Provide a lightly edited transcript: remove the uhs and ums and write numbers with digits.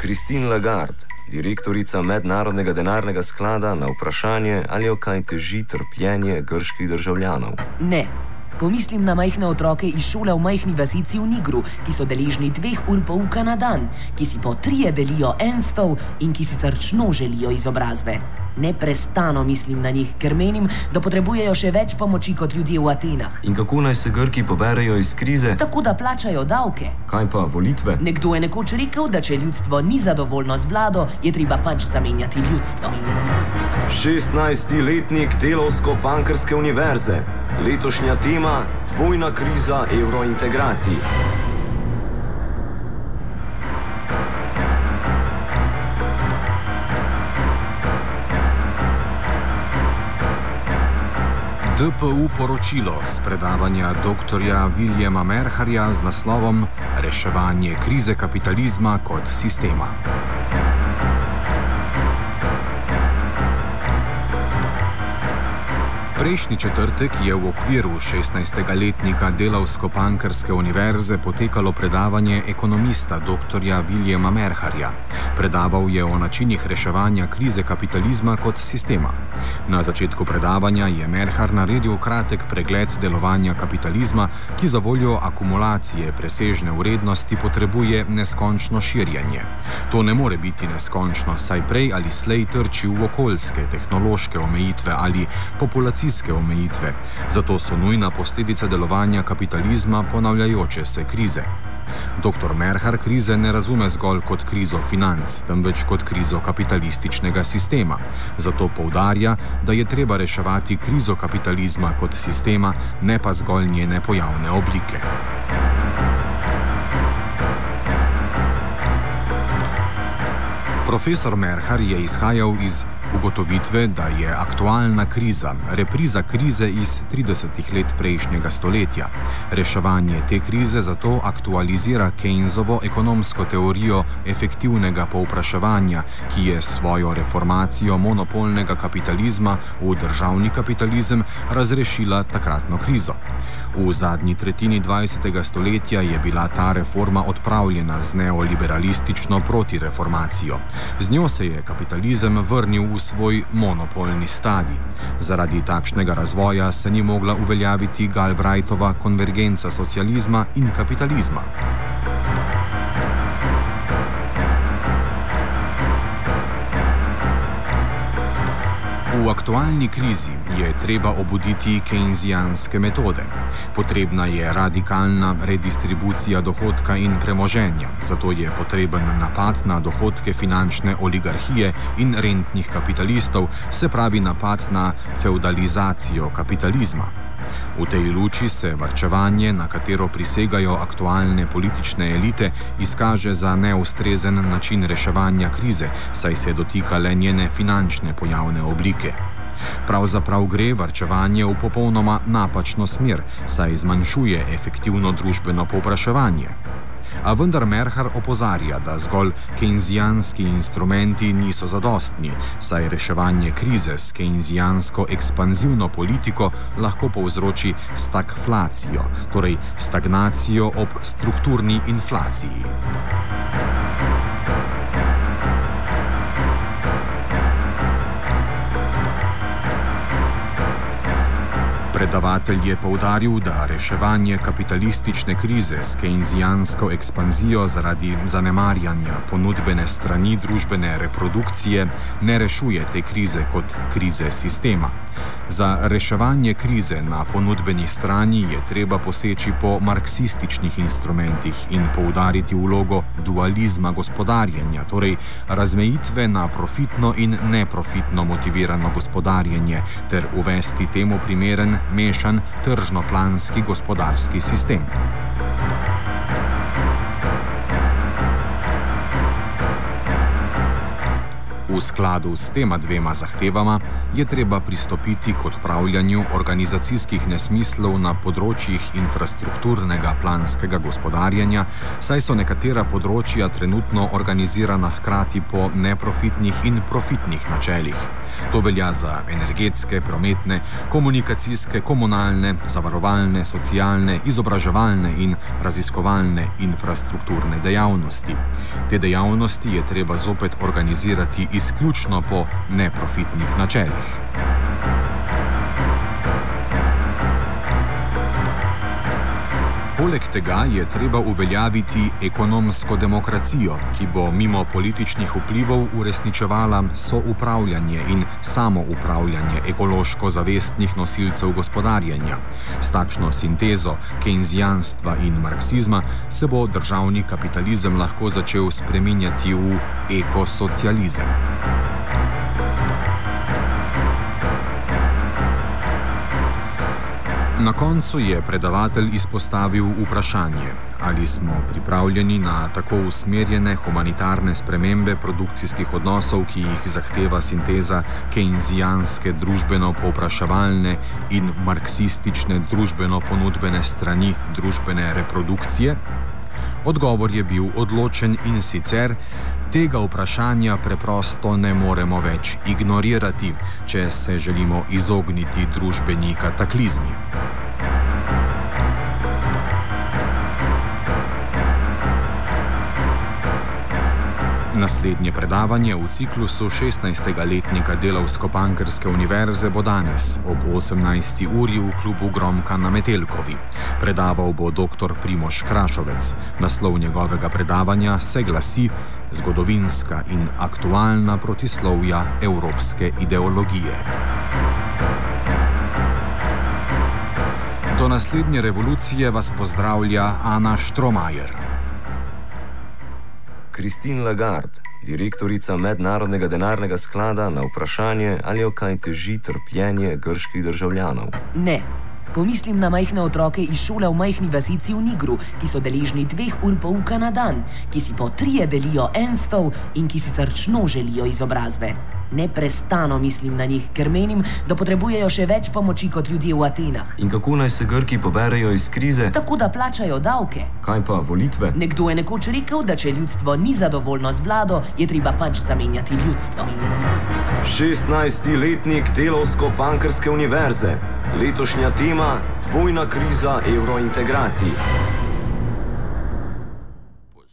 Christine Lagarde, direktorica Mednarodnega denarnega sklada, na vprašanje, ali jo kaj teži trpljenje grških državljanov. Ne. Pomislim na majhne otroke iz šole v majhni vasici v Nigru, ki so deležni 2 ur pouka na dan, ki si po 3 delijo en stol in ki si srčno želijo izobrazbe. Neprestano mislim na njih, ker menim, da potrebujejo še več pomoči kot ljudje v Atenah. In kako naj se Grki poberejo iz krize? Tako da plačajo davke. Kaj pa volitve? Nekdo je nekoč rekel, da če ljudstvo ni zadovoljno z vlado, je treba pač zamenjati ljudstvo. 16. letnik Delavsko-Pankrske univerze. Letošnja tema: dvojna kriza evrointegracij. DPU poročilo z predavanja dr. Viljema Merharja z naslovom Reševanje krize kapitalizma kot sistema. Prejšnji četrtek je v okviru 16. letnika Delavsko-Pankrske univerze potekalo predavanje ekonomista dr. Viljema Merharja. Predaval je o načinih reševanja krize kapitalizma kot sistema. Na začetku predavanja je Merhar naredil kratek pregled delovanja kapitalizma, ki za voljo akumulacije presežne vrednosti potrebuje neskončno širjenje. To ne more biti neskončno, saj prej ali slej trči v okoljske, tehnološke omejitve ali populacijske omejitve. Zato so nujna posledica delovanja kapitalizma ponavljajoče se krize. Dr. Merhar krize ne razume zgolj kot krizo financ, temveč kot krizo kapitalističnega sistema. Zato poudarja, da je treba reševati krizo kapitalizma kot sistema, ne pa zgolj njene pojavne oblike. Profesor Merhar je izhajal iz ugotovitve, da je aktualna kriza repriza krize iz 30 let prejšnjega stoletja. Reševanje te krize zato aktualizira Keynesovo ekonomsko teorijo efektivnega povpraševanja, ki je svojo reformacijo monopolnega kapitalizma v državni kapitalizem razrešila takratno krizo. V zadnji tretjini 20. stoletja je bila ta reforma odpravljena z neoliberalistično protireformacijo. Z njo se je kapitalizem vrnil v svoj monopolni stadij. Zaradi takšnega razvoja se ni mogla uveljaviti Galbraithova konvergenca socializma in kapitalizma. V aktualni krizi je treba obuditi keynesijanske metode. Potrebna je radikalna redistribucija dohodka in premoženja, zato je potreben napad na dohodke finančne oligarhije in rentnih kapitalistov, se pravi napad na feudalizacijo kapitalizma. V tej luči se varčevanje, na katero prisegajo aktualne politične elite, izkaže za neustrezen način reševanja krize, saj se dotika le njene finančne pojavne oblike. Pravzaprav gre varčevanje v popolnoma napačno smer, saj zmanjšuje efektivno družbeno povpraševanje. A vendar Merhar opozarja, da zgolj keynesijanski instrumenti niso zadostni, saj reševanje krize s keynesijansko ekspanzivno politiko lahko povzroči stagflacijo, torej stagnacijo ob strukturni inflaciji. Predavatelj je poudaril, da reševanje kapitalistične krize s keynesijansko ekspanzijo zaradi zanemarjanja ponudbene strani družbene reprodukcije ne rešuje te krize kot krize sistema. Za reševanje krize na ponudbeni strani je treba poseči po marksističnih instrumentih in poudariti vlogo dualizma gospodarjenja, torej razmejitve na profitno in neprofitno motivirano gospodarjenje, ter uvesti temu primeren mešan tržnoplanski gospodarski sistem. V skladu s tema dvema zahtevama je treba pristopiti k odpravljanju organizacijskih nesmislov na področjih infrastrukturnega planskega gospodarjenja, saj so nekatera področja trenutno organizirana hkrati po neprofitnih in profitnih načelih. To velja za energetske, prometne, komunikacijske, komunalne, zavarovalne, socialne, izobraževalne in raziskovalne infrastrukturne dejavnosti. Te dejavnosti je treba zopet organizirati izključno po neprofitnih načelih. Poleg tega je treba uveljaviti ekonomsko demokracijo, ki bo mimo političnih vplivov uresničevala soupravljanje in samoupravljanje ekološko zavestnih nosilcev gospodarjenja. S takšno sintezo keynesijanstva in marksizma se bo državni kapitalizem lahko začel spreminjati v ekosocializem. Na koncu je predavatelj izpostavil vprašanje, ali smo pripravljeni na tako usmerjene humanitarne spremembe produkcijskih odnosov, ki jih zahteva sinteza keynesijanske družbeno-povpraševalne in marksistične družbeno-ponudbene strani družbene reprodukcije. Odgovor je bil odločen in sicer: tega vprašanja preprosto ne moremo več ignorirati, če se želimo izogniti družbeni kataklizmi. Naslednje predavanje v ciklusu 16. letnika Delavsko-Pankrske univerze bo danes ob 18. uri v klubu Gromka na Metelkovi. Predaval bo dr. Primož Krašovec. Naslov njegovega predavanja se glasi Zgodovinska in aktualna protislovja evropske ideologije. Do naslednje revolucije vas pozdravlja Ana Štromajer. Christine Lagarde, direktorica Mednarodnega denarnega sklada, na vprašanje, ali jo kaj teži trpljenje grških državljanov. Ne. Pomislim na majhne otroke iz šole v majhni vasici v Nigru, ki so deležni 2 ur pouka na dan, ki si po 3 delijo en stol in ki si srčno želijo izobrazbe. Neprestano mislim na njih, ker menim, da potrebujejo še več pomoči kot ljudje v Atenah. In kako naj se Grki poberejo iz krize? Tako, da plačajo davke. Kaj pa volitve? Nekdo je nekoč rekel, da če ljudstvo ni zadovoljno z vlado, je treba pač zamenjati ljudstvo. 16. letnik Delavsko-Pankrske univerze. Letošnja tema: dvojna kriza evrointegracij.